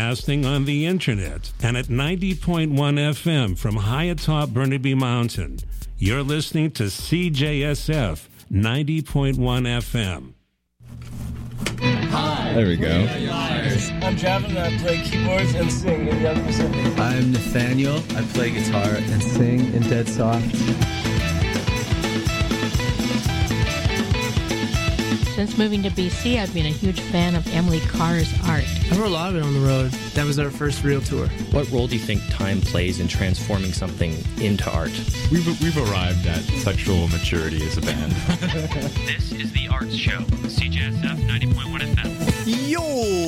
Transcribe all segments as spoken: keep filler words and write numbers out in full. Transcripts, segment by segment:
broadcasting on the internet and at ninety point one F M from high atop Burnaby Mountain. You're listening to C J S F ninety point one F M. Hi. There we go. I'm Javin, I play keyboards and sing in Young Pacific. I'm Nathaniel. I play guitar and sing in Dead Soft. Since moving to B C, I've been a huge fan of Emily Carr's art. I wrote a lot of it on the road. That was our first real tour. What role do you think time plays in transforming something into art? We've, we've arrived at sexual maturity as a band. This is The Arts Show, C J S F ninety point one F M. Yo,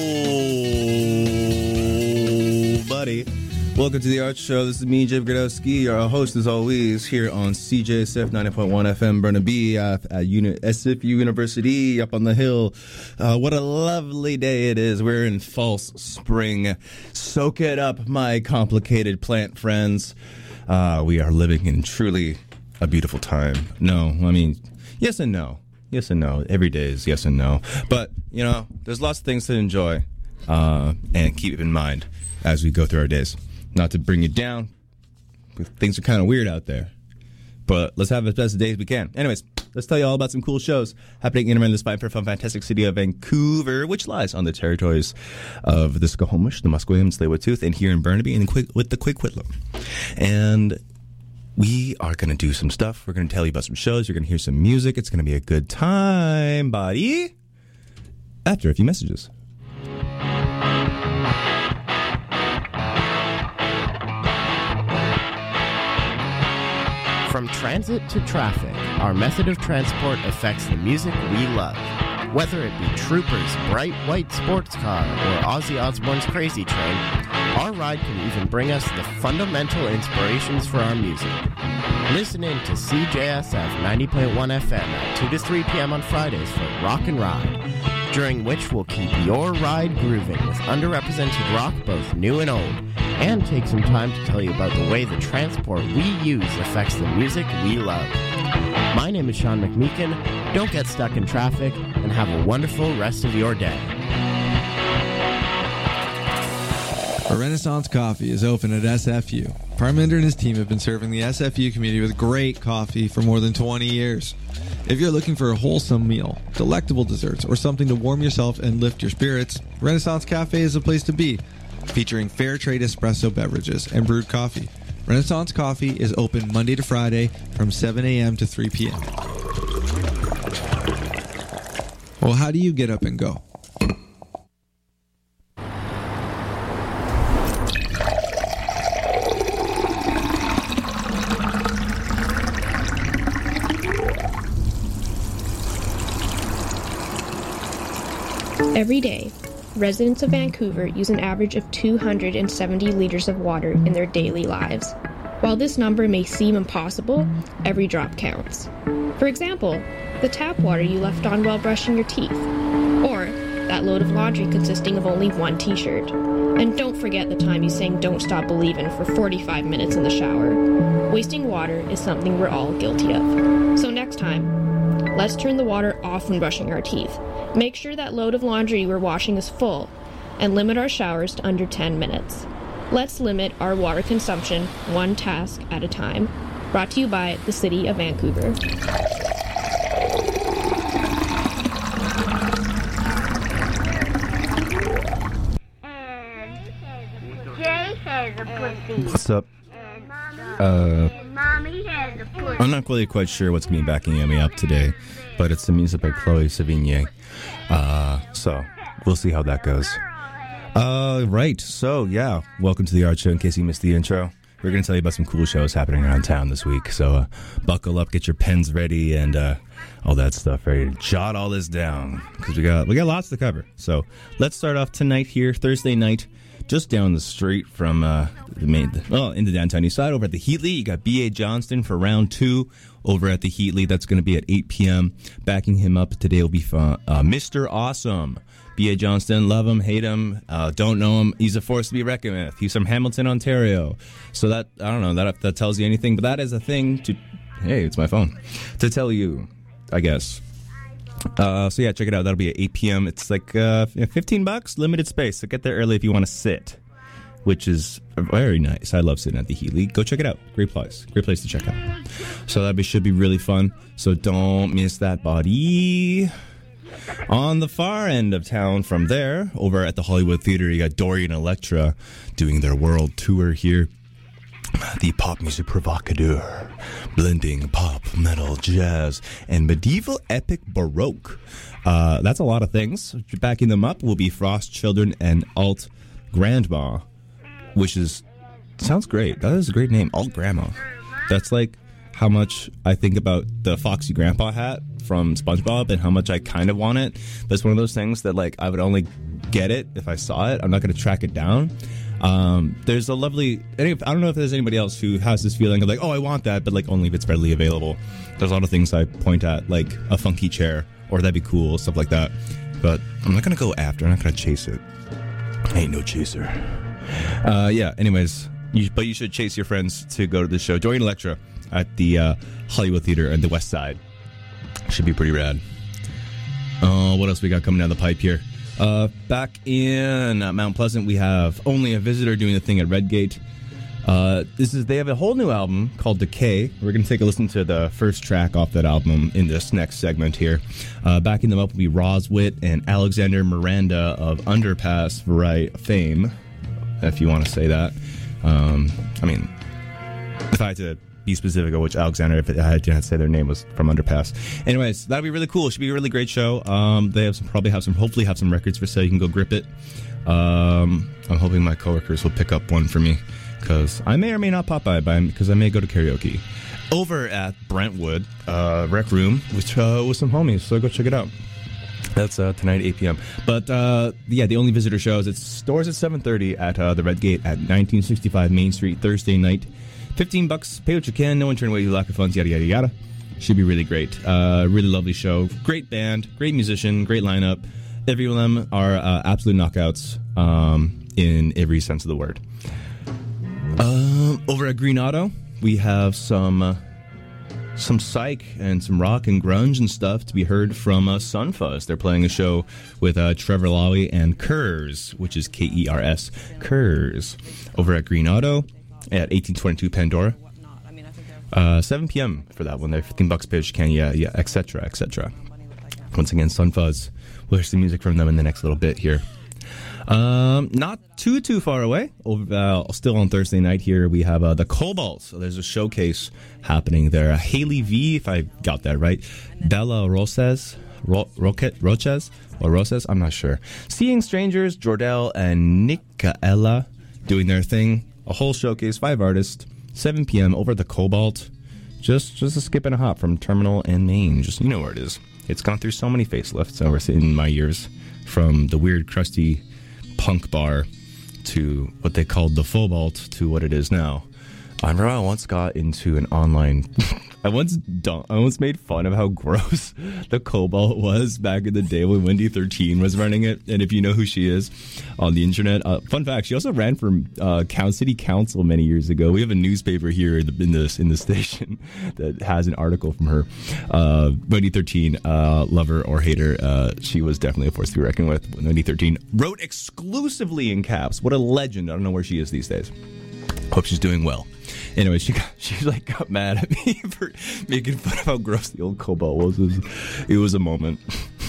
buddy. Welcome to the Arts Show. This is me, Jim Gradowski, your host as always, here on C J S F ninety point one F M Burnaby uh, at Uni- S F U University up on the hill. Uh, what a lovely day it is. We're in false spring. Soak it up, my complicated plant friends. Uh, we are living in truly a beautiful time. No, I mean, yes and no. Yes and no. Every day is yes and no. But, you know, there's lots of things to enjoy uh, and keep in mind as we go through our days. Not to bring you down, things are kind of weird out there. But let's have as best a day as we can. Anyways, let's tell you all about some cool shows happening in and around this fine, fun, fantastic city of Vancouver, which lies on the territories of the Skokomish, the Musqueam, Tsleil-Waututh, and here in Burnaby and with the Coquitlam. And we are going to do some stuff. We're going to tell you about some shows. You're going to hear some music. It's going to be a good time, buddy. After a few messages. From transit to traffic, our method of transport affects the music we love. Whether it be Trooper's bright white sports car or Ozzy Osbourne's Crazy Train, our ride can even bring us the fundamental inspirations for our music. Listen in to C J S F ninety point one F M at two to three p.m. on Fridays for Rock and Ride, during which we'll keep your ride grooving with underrepresented rock, both new and old, and take some time to tell you about the way the transport we use affects the music we love. My name is Sean McMeekin. Don't get stuck in traffic, and have a wonderful rest of your day. A Renaissance Coffee is open at S F U. Parminder and his team have been serving the S F U community with great coffee for more than twenty years. If you're looking for a wholesome meal, delectable desserts, or something to warm yourself and lift your spirits, Renaissance Cafe is the place to be. Featuring fair trade espresso beverages and brewed coffee. Renaissance Coffee is open Monday to Friday from seven a.m. to three p.m. Well, how do you get up and go? Every day, residents of Vancouver use an average of two hundred seventy liters of water in their daily lives. While this number may seem impossible, every drop counts. For example, the tap water you left on while brushing your teeth, or that load of laundry consisting of only one t-shirt. And don't forget the time you sang Don't Stop Believin' for forty-five minutes in the shower. Wasting water is something we're all guilty of. So next time, let's turn the water off when brushing our teeth. Make sure that load of laundry we're washing is full, and limit our showers to under ten minutes. Let's limit our water consumption one task at a time. Brought to you by the City of Vancouver. What's up? Uh, I'm not really quite sure what's going to be backing me up today, but it's the music by Chloe Sevigny. Uh, so we'll see how that goes. Uh, right. So yeah, welcome to the Art Show. In case you missed the intro, we're going to tell you about some cool shows happening around town this week. So uh, buckle up, get your pens ready, and uh, all that stuff ready to jot all this down because we got we got lots to cover. So let's start off tonight here, Thursday night. Just down the street from uh, the main, well, in the downtown east side, over at the Heatley, you got B A Johnston for round two over at the Heatley. That's going to be at eight p.m. Backing him up today will be fun. Uh, Mister Awesome. B A Johnston, love him, hate him, uh, don't know him. He's a force to be reckoned with. He's from Hamilton, Ontario. So that, I don't know, that that tells you anything, but that is a thing to, hey, it's my phone, to tell you, I guess. Uh, so yeah, check it out. That'll be at eight p.m. It's like uh, fifteen bucks, limited space. So get there early if you want to sit, which is very nice. I love sitting at the Healy. Go check it out. Great place. Great place to check out. So that be, should be really fun. So don't miss that, buddy. On the far end of town from there, over at the Hollywood Theater, you got Dorian Electra doing their world tour here. The pop music provocateur, blending pop, metal, jazz, and medieval epic baroque. Uh, that's a lot of things. Backing them up will be Frost Children and Alt Grandma, which is sounds great. That is a great name, Alt Grandma. That's like how much I think about the Foxy Grandpa hat from SpongeBob and how much I kind of want it. But it's one of those things that like I would only get it if I saw it. I'm not going to track it down. Um, there's a lovely, I don't know if there's anybody else who has this feeling of like, oh, I want that, but like only if it's readily available. There's a lot of things I point at, like a funky chair, or that'd be cool, stuff like that. But I'm not going to go after, I'm not going to chase it. I ain't no chaser. Uh, yeah, anyways, you, but you should chase your friends to go to the show. Dorian Electra at the uh, Hollywood Theater on the West Side. Should be pretty rad. Uh, what else we got coming down the pipe here? Uh, back in uh, Mount Pleasant, we have Only a Visitor doing the thing at Redgate. Uh, this is they have a whole new album called Decay. We're going to take a listen to the first track off that album in this next segment here. Uh, backing them up will be Roswit and Alexander Miranda of Underpass Variety fame, if you want to say that. Um, I mean, if I had to be specific of which Alexander, if I didn't say their name was from Underpass. Anyways, that'll be really cool. It should be a really great show. Um, they have some, probably have some, hopefully have some records for sale. You can go grip it. Um, I'm hoping my coworkers will pick up one for me because I may or may not pop by because I may go to karaoke over at Brentwood uh, Rec Room with uh, with some homies. So go check it out. That's uh, tonight at eight p.m. But uh, yeah, the Only Visitor shows. It stores at seven thirty at uh, the Redgate at nineteen sixty-five Main Street Thursday night. fifteen bucks, pay what you can, no one turn away your lack of funds, yada, yada, yada. Should be really great. Uh, really lovely show. Great band, great musician, great lineup. Every one of them are uh, absolute knockouts um, in every sense of the word. Um, over at Green Auto, we have some uh, some psych and some rock and grunge and stuff to be heard from uh, Sunfuzz. They're playing a show with uh, Trevor Lowy and Kers, which is K E R S, Kers, over at Green Auto at eighteen twenty-two Pandora. Uh, seven p.m. for that one. They're fifteen bucks page can yeah yeah et cetera et cetera. Once again, Sunfuzz. We'll hear some music from them in the next little bit here. Um, not too too far away. Over, uh, still on Thursday night here, we have uh, the Cobalt. So there's a showcase happening there. Uh, Haley V, if I got that right. Bella Roses, Ro- Roque, Roches or Roses, I'm not sure. Seeing Strangers, Jordell and Nicaela doing their thing. A whole showcase, five artists, seven p.m. over at the Cobalt. Just just a skip and a hop from Terminal and Main. Just, you know where it is. It's gone through so many facelifts over in my years, from the weird, crusty punk bar to what they called the Phobalt to what it is now. I remember I once got into an online... I once done, I once made fun of how gross the Cobalt was back in the day when Wendy thirteen was running it. And if you know who she is on the internet, uh, fun fact, she also ran for uh, Count City Council many years ago. We have a newspaper here in the in this in the station that has an article from her. Uh, Wendy thirteen, uh, lover or hater, uh, she was definitely a force to be reckoned with. Wendy thirteen wrote exclusively in caps. What a legend! I don't know where she is these days. Hope she's doing well. Anyway, she got, she like got mad at me for making fun of how gross the old Cobalt was. It was, it was a moment.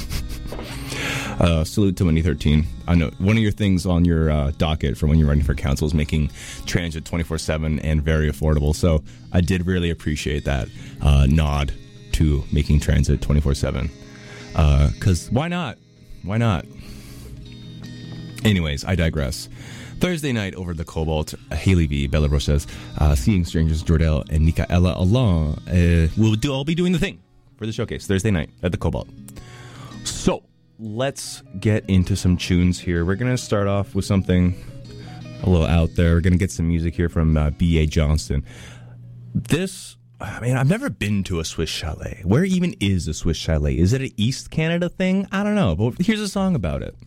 Uh, salute to Wendy thirteen. I know one of your things on your uh, docket for when you're running for council is making transit twenty-four seven and very affordable. So I did really appreciate that uh, nod to making transit twenty-four seven. Because uh, why not? Why not? Anyways, I digress. Thursday night over the Cobalt, Haley V, Bella Roches, uh, Seeing Strangers, Jordell, and Nicaela along. Uh, we'll do, I'll be doing the thing for the showcase Thursday night at the Cobalt. So, let's get into some tunes here. We're going to start off with something a little out there. We're going to get some music here from uh, B A Johnston. This, I mean, I've never been to a Swiss chalet. Where even is a Swiss chalet? Is it an East Canada thing? I don't know, but here's a song about it.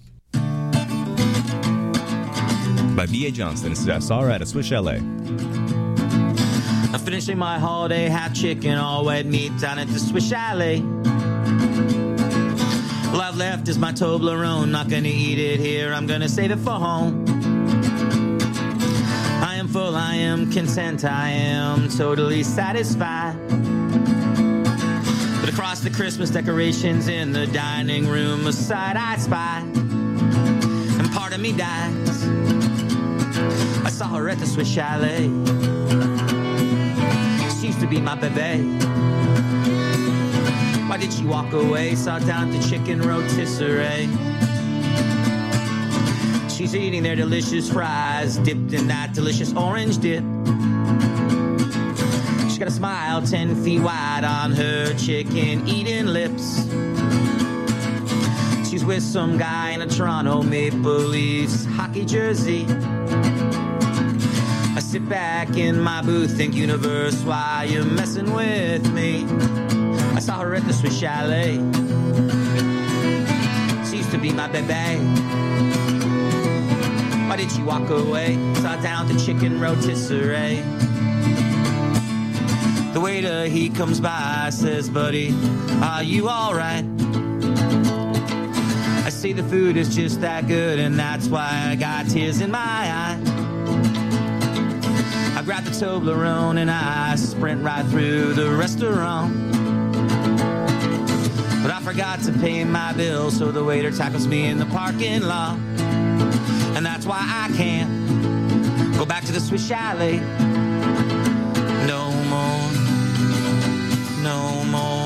By B A Johnston. This is I Saw Her at a Swiss Chalet. I'm finishing my holiday hot chicken, all wet meat down at the Swiss Chalet. All I've left is my Toblerone. Not gonna eat it here, I'm gonna save it for home. I am full, I am content, I am totally satisfied. But across the Christmas decorations in the dining room, a sight I spy, and part of me dies. I saw her at the Swiss Chalet. She used to be my bébé. Why did she walk away? Saw down to chicken rotisserie. She's eating their delicious fries, dipped in that delicious orange dip. She's got a smile ten feet wide on her chicken eating lips. She's with some guy in a Toronto Maple Leafs hockey jersey. I sit back in my booth, think, universe, why you messing with me? I saw her at the Swiss Chalet. She used to be my bébé. Why did she walk away? Saw down the chicken rotisserie. The waiter, he comes by, says, buddy, are you alright? I say the food is just that good, and that's why I got tears in my eye. I grab the Toblerone and I sprint right through the restaurant. But I forgot to pay my bill, so the waiter tackles me in the parking lot. And that's why I can't go back to the Swiss Chalet no more, no more.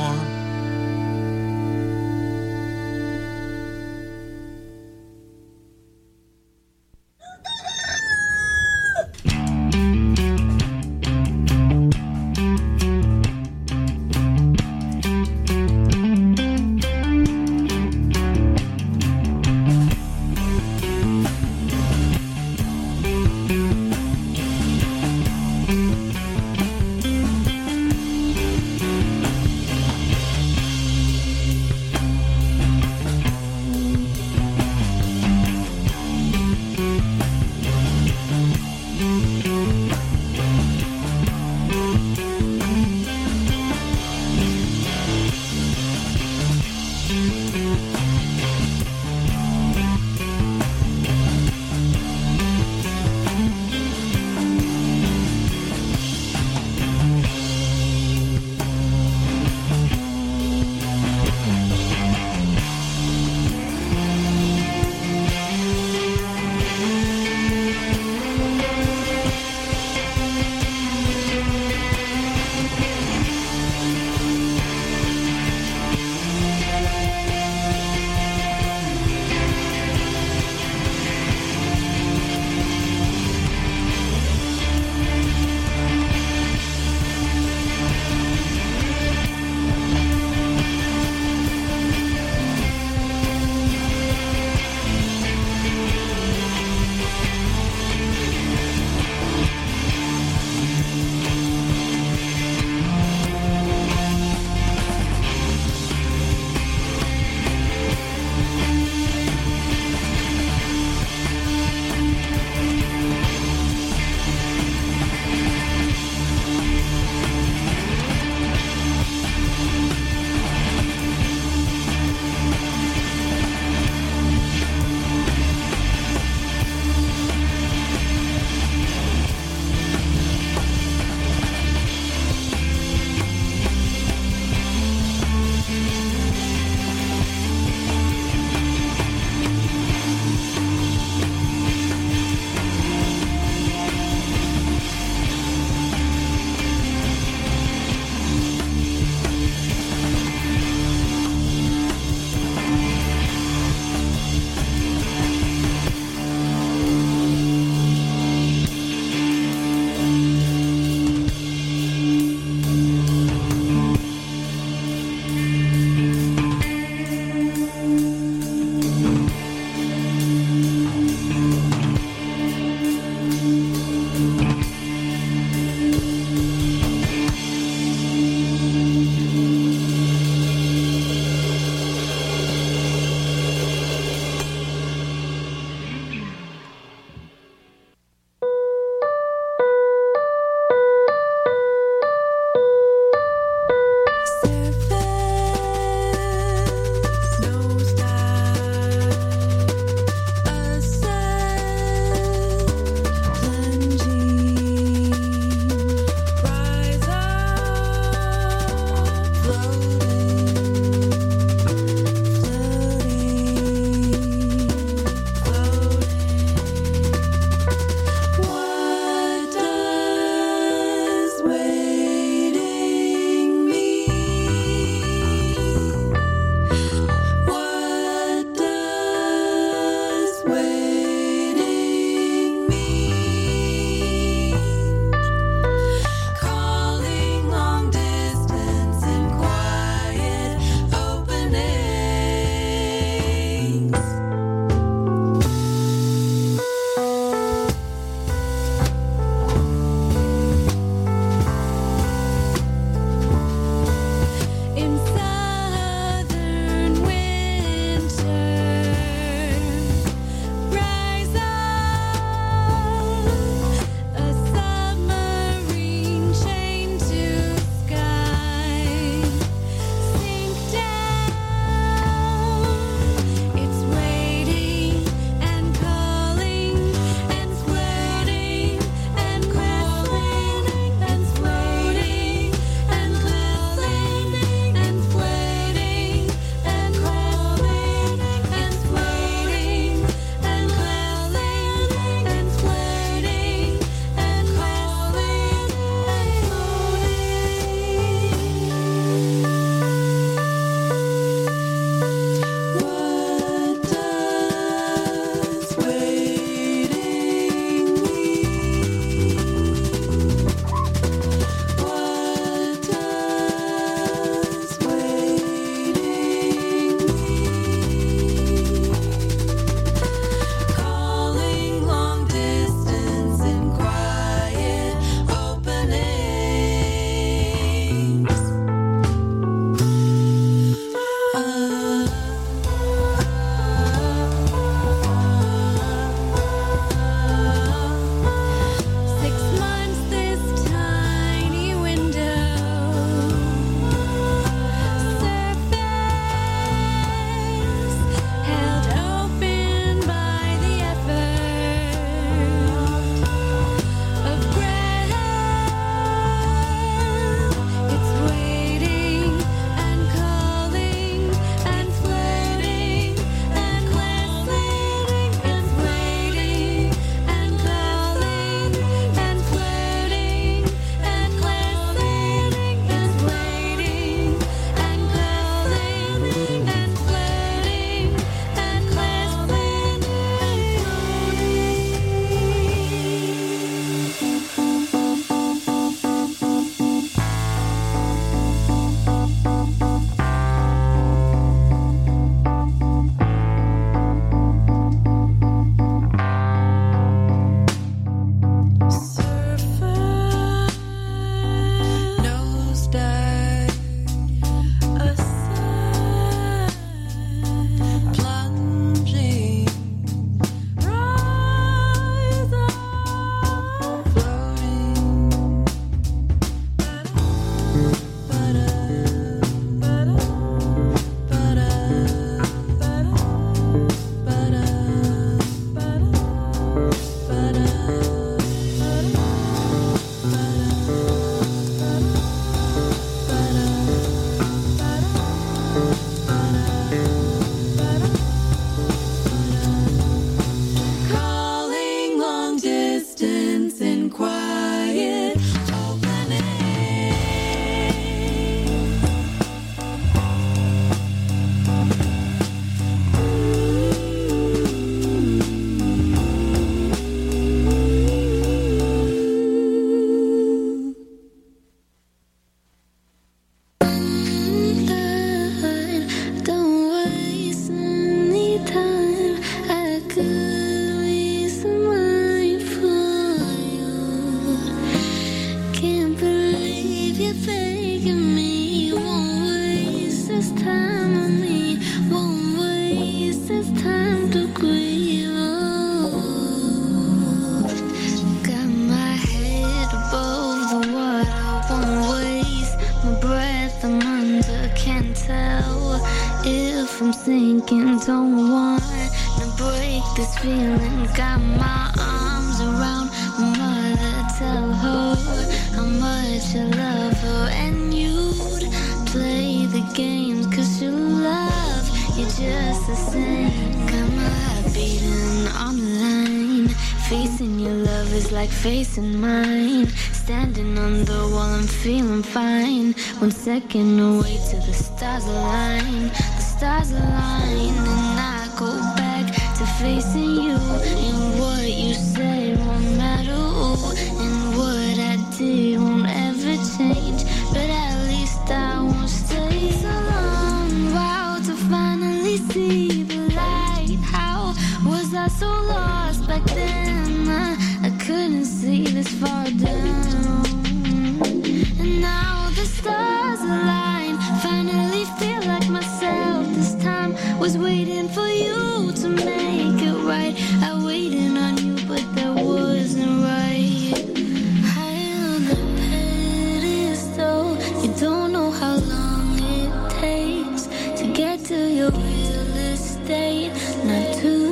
second. Don't want to break this feeling. Got my arms around my mother. Tell her how much I love her. And you'd play the games, cause you love you just the same. Got my heart beating on the line. Facing your love is like facing mine. Standing on the wall, I'm feeling fine. One second away till the stars align. The stars align, and I go back to facing you. And what you say won't matter who, and what I did won't ever change. But at least I won't stay so long. Wow, to finally see the light. How was I so lost back then? I, I couldn't see this far down. And now the stars align. Finally feel like myself. This time was waiting for you to make it right. I waited on you, but that wasn't right. High on the pedestal, you don't know how long it takes to get to your real estate. Not too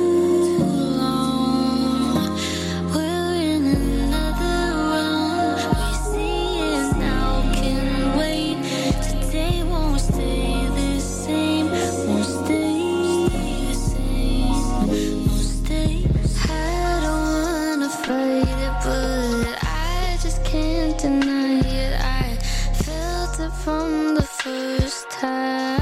from the first time.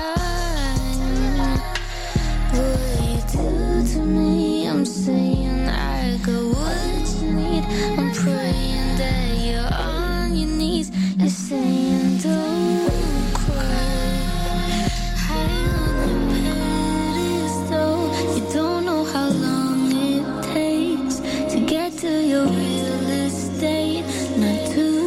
What you do to me, I'm saying I got what you need. I'm praying that you're on your knees. You're saying don't cry. High on the pedestal, you don't know how long it takes to get to your real estate. Not too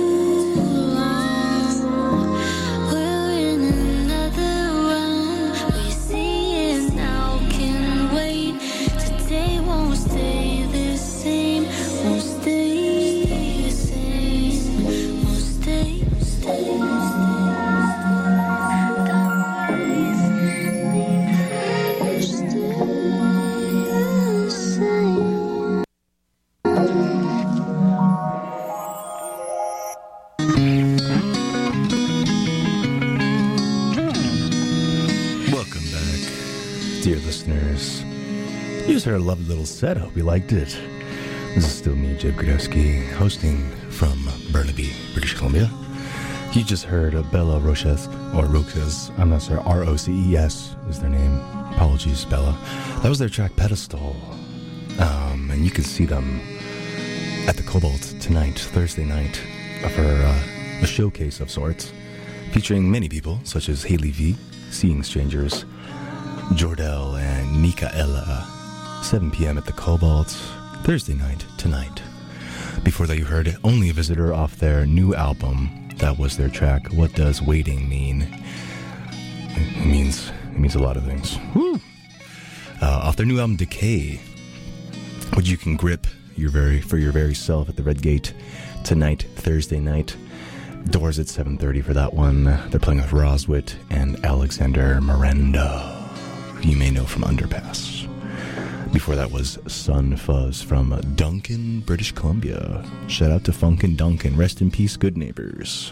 heard a lovely little set. I hope you liked it. This is still me, Jeb Gradowski, hosting from Burnaby, British Columbia. You just heard uh, Bella Roches, or Roches, I'm not sure, R O C E S is their name. Apologies, Bella. That was their track Pedestal. Um, and you can see them at the Cobalt tonight, Thursday night, for uh, a showcase of sorts, featuring many people, such as Haley V, Seeing Strangers, Jordell, and Nikaela. seven p.m. at the Cobalt, Thursday night, tonight. Before that, you heard Only a Visitor off their new album. That was their track, What Does Waiting Mean? It means, it means a lot of things. Woo! Uh, off their new album, Decay, which you can grip your very for your very self at the Red Gate tonight, Thursday night. Doors at seven thirty for that one. They're playing with Roswit and Alexander Miranda, who you may know from Underpass. Before that was Sun Fuzz from Duncan, British Columbia. Shout out to Funkin' Duncan. Rest in peace, good neighbors.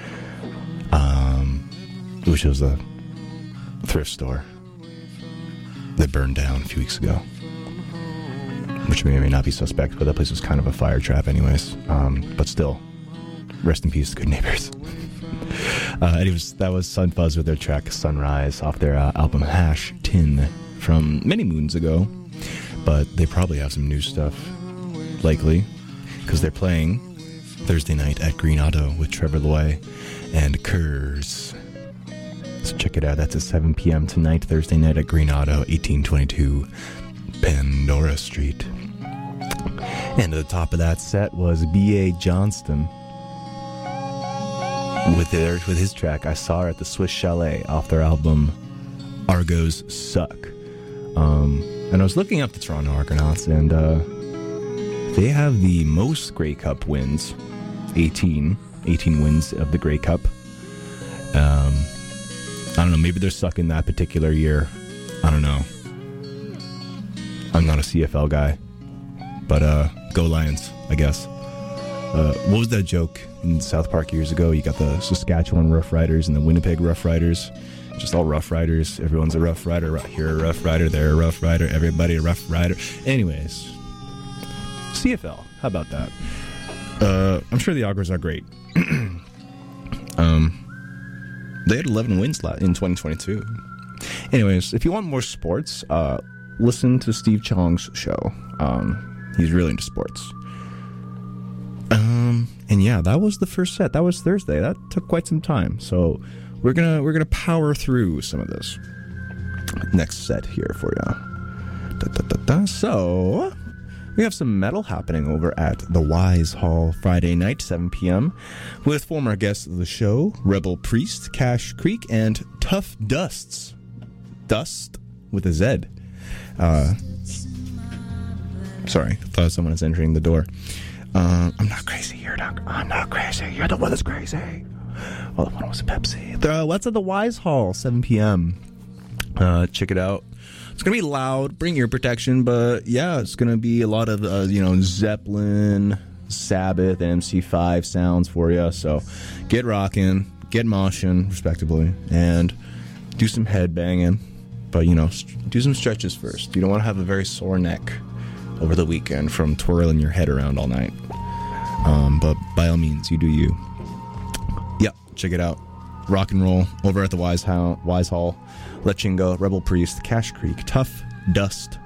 Um, which was a thrift store that burned down a few weeks ago. Which may or may not be suspect, but that place was kind of a fire trap anyways. Um, but still, rest in peace, good neighbors. uh, anyways, that was Sun Fuzz with their track Sunrise off their uh, album Hash Tin from many moons ago. But they probably have some new stuff, likely, because they're playing Thursday night at Green Auto with Trevor Loy and Kurz. So check it out. That's at seven p.m. tonight, Thursday night at Green Auto, eighteen twenty-two Pandora Street. And at the top of that set was B A Johnston with their, with his track I Saw Her at the Swiss Chalet off their album Argos Suck. Um... And I was looking up the Toronto Argonauts, and uh, they have the most Grey Cup wins, eighteen, eighteen wins of the Grey Cup. Um, I don't know, maybe they're sucking that particular year. I don't know. I'm not a C F L guy, but uh, go Lions, I guess. Uh, what was that joke in South Park years ago? You got the Saskatchewan Rough Riders and the Winnipeg Rough Riders. Just all Rough Riders. Everyone's a Rough Rider. Here a Rough Rider, there a Rough Rider, everybody a Rough Rider. Anyways, C F L. How about that? Uh, I'm sure the Augers are great. um, they had eleven wins in twenty twenty-two. Anyways, if you want more sports, uh, listen to Steve Chong's show. Um, he's really into sports. Um, and yeah, that was the first set. That was Thursday. That took quite some time. So we're gonna we're gonna power through some of this. Next set here for you. Da, da, da, da. So we have some metal happening over at the Wise Hall Friday night, seven p.m. with former guests of the show, Rebel Priest, Cash Creek, and Tough Dusts. Dust with a Z. Uh, sorry, I thought someone was entering the door. Uh, I'm not crazy. You're not. I'm not crazy. You're the one that's crazy. Well, the one was a Pepsi. The, what's at the Wise Hall, seven p.m. Uh, check it out. It's gonna be loud. Bring ear protection, but yeah, it's gonna be a lot of uh, you know Zeppelin, Sabbath, and M C five sounds for you. So get rocking, get moshing, respectively, and do some head banging. But you know, st- do some stretches first. You don't want to have a very sore neck over the weekend from twirling your head around all night. Um, but by all means, you do you. Yeah, check it out. Rock and roll over at the Wise, Ho- Wise Hall. Let Chingo, Rebel Priest, Cash Creek, Tough Dust.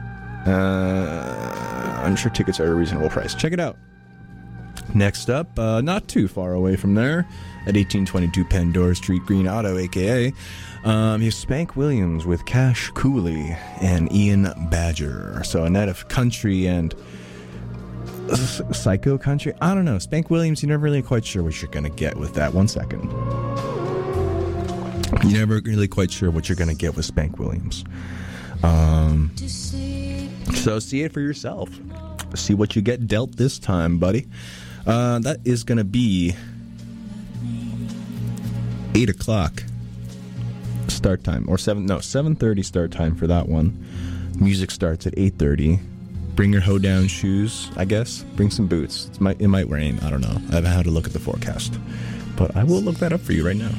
Uh, I'm sure tickets are a reasonable price. Check it out. Next up, uh, not too far away from there, at eighteen twenty-two Pandora Street, Green Auto, a k a. Um, you have Spank Williams with Cash Cooley and Ian Badger. So a night of country and uh, psycho country. I don't know. Spank Williams, you're never really quite sure what you're going to get with that. One second. You're never really quite sure what you're going to get with Spank Williams. Um, so see it for yourself. See what you get dealt this time, buddy. Uh, that is going to be eight o'clock start time, or seven no seven thirty start time for that one. Music starts at eight thirty. Bring your hoedown shoes, I guess. Bring some boots. It might, it might rain. I don't know. I haven't had to look at the forecast, but I will look that up for you right now.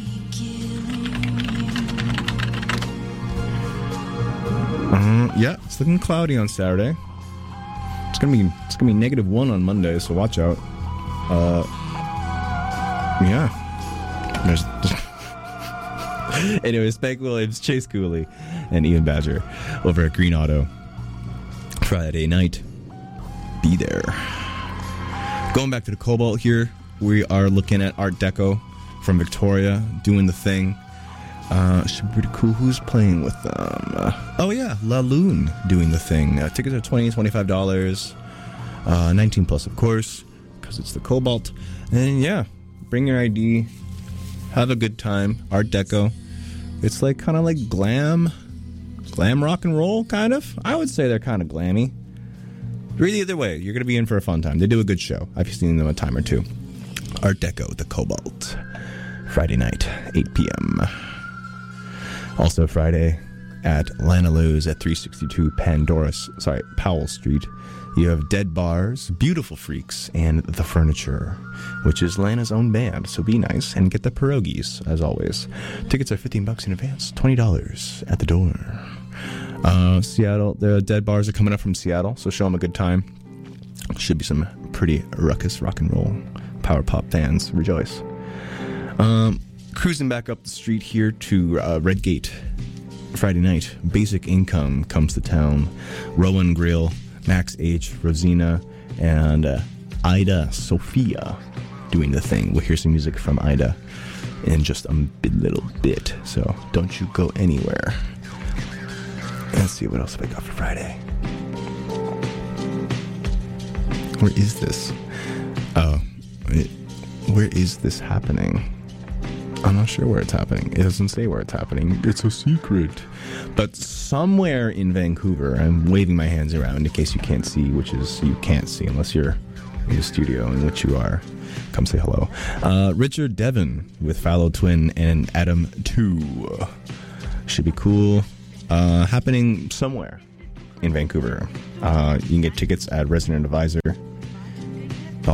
Uh, yeah, it's looking cloudy on Saturday. It's gonna be it's gonna be negative one on Monday, so watch out. Uh, yeah. There's. Anyway, Spank Williams, Chase Cooley, and Ian Badger over at Green Auto Friday night. Be there. Going back to the Cobalt here, we are looking at Art Deco from Victoria doing the thing. Uh, should be pretty cool. Who's playing with them? Uh, oh yeah, La Lune doing the thing. Uh, tickets are twenty dollars, twenty-five dollars, uh, nineteen plus of course, because it's the Cobalt. And yeah, bring your I D, have a good time. Art Deco. It's like kind of like glam, glam rock and roll, kind of. I would say they're kind of glammy. Really, either way, you're gonna be in for a fun time. They do a good show. I've seen them a time or two. Art Deco, the Cobalt, Friday night, eight p.m. Also Friday at Lana Lou's at three sixty-two Pandora, sorry, Powell Street. You have Dead Bars, Beautiful Freaks, and The Furniture, which is Lana's own band. So be nice and get the pierogies, as always. Tickets are fifteen bucks in advance, twenty dollars at the door. Uh, Seattle, the Dead Bars are coming up from Seattle, so show them a good time. Should be some pretty ruckus rock and roll power pop fans. Rejoice. Um, cruising back up the street here to uh, Redgate Friday night. Basic Income comes to town. Rowan Grill, Max H, Rosina, and uh, Ida Sophia doing the thing. We'll hear some music from Ida in just a little bit, so don't you go anywhere. Let's see what else have I got for Friday. Where is this? Oh, it, where is this happening? I'm not sure where it's happening. It doesn't say where it's happening. It's a secret. But somewhere in Vancouver, I'm waving my hands around in case you can't see, which is you can't see unless you're in the studio, in which you are. Come say hello. Uh, Richard Devon with Fallow Twin and Adam two. Should be cool. Uh, happening somewhere in Vancouver. Uh, you can get tickets at Resident Advisor